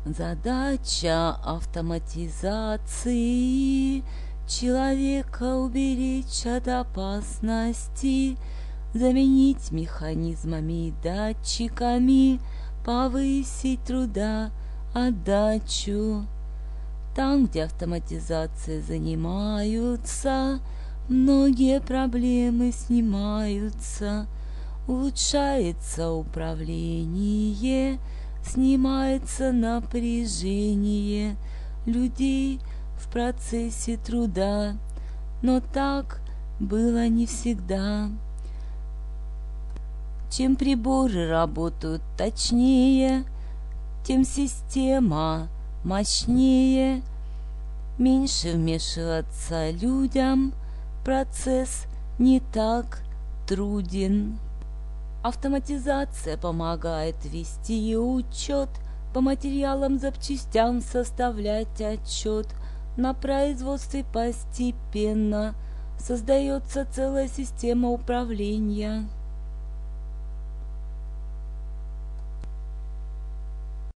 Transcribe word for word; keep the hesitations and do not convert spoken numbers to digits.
Задача автоматизации — человека уберечь от опасности, заменить механизмами и датчиками, повысить труда отдачу. Там, где автоматизацией занимаются, многие проблемы снимаются, улучшается управление, снимается напряжение людей в процессе труда, но так было не всегда. Чем приборы работают точнее, тем система мощнее, меньше вмешиваться людям, процесс не так труден. Автоматизация помогает вести учет, по материалам, запчастям составлять отчет. На производстве постепенно создается целая система управления.